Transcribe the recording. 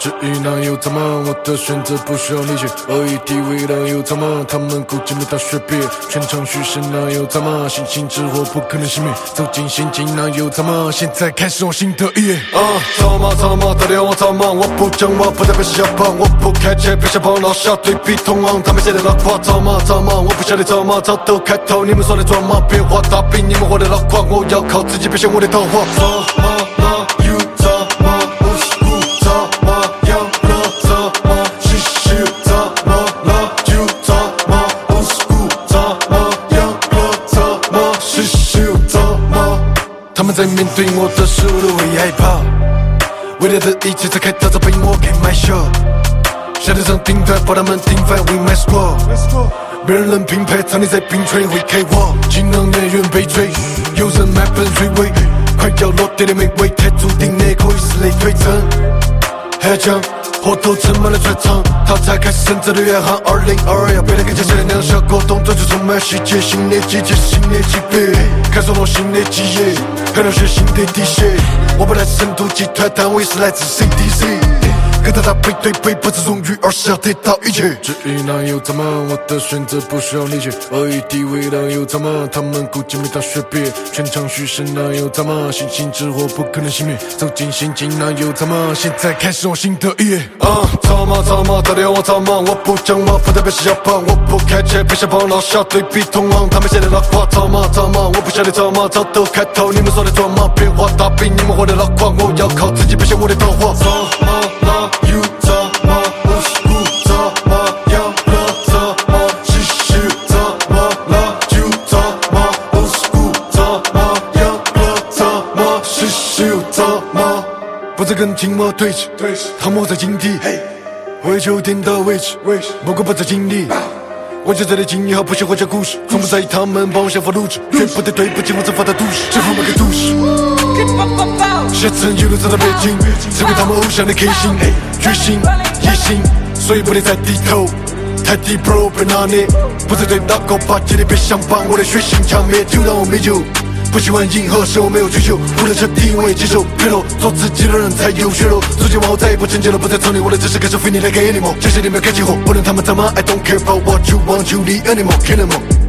至于哪有怎么，我的选择不需要理解。恶意地位哪有怎么，他们估计没大学毕业。全场虚实哪有怎么，星星之火不可能熄灭。走进陷阱哪有怎么，现在开始我新的一页。怎么到底我怎么，我不讲话，不代表是小胖，我不开车，别小胖老小对比同行，他们写的老话怎么，我不晓得怎么，早都开头，你们说的装嘛，别画大饼，你们活的老狂，我要靠自己别想我的桃花。怎么了？ You 怎么？无时不怎么样了？怎么？嘻嘻怎么了？ You 怎么？无时不怎么样了？怎么？嘻嘻怎么？他们在面对我的时候都会害怕，未来的一切在开头早被我给埋下。下台上顶台，把他们顶翻 ，We my squad。没人能平排，藏匿在冰锤会开花，晴朗年远被追，有人满本追尾，快要落地的美味，太注定那口以此类推陈。海江火头盛满了船舱，他才开始升职的远航。2022要变得更加闪亮，效果动作就充满细节，新的季节是新的级别，开创了新的基业，看到些新的底线。我本来是神都集团，但我也是来自 CDC。 跟他背对背，不是荣誉，而是要得到一切。至于哪有怎么，我的选择不需要理解。恶意地位哪有怎么，他们估计没大学毕业。全场虚实哪有怎么，星星之火不可能熄灭。走进陷阱哪有怎么，现在开始我新的一页。怎么到底我怎么，我不讲话，不代表是小胖，我不开车，别小胖老小对比同行，他们写的老话怎么，我不晓得怎么，早都开头，你们说的装嘛，别画大饼，你们活的老狂，我要靠自己别想我的桃花。怎么了？ You 怎么？无时不怎么样了？怎么？嘻嘻怎么了？ You 怎么？无时不怎么样了？怎么？嘻嘻怎么？不再跟青蛙对峙，他们在井底，为求点到位置，不过不在井里。 我就这里经历好不喜欢讲故事，从不在意他们帮我想法录制，全部得对不起我这发的都市，最后每个都市。下层一路走到北京，成为他们偶像的 K 星，决心野心，所以不能再低头。太低 bro 被拿捏，不再对那个把激烈别想把我的血性强灭，就让我没救。 不喜欢迎合，是我没有追求，不能彻底我也接受。别了，做自己的人才有血肉。如今往后再也不拯救了，不再操你，我的只是开始飞你来个 animal。这些你们开起火，不论他们怎么 I don't care about what you want to the animal kill them all。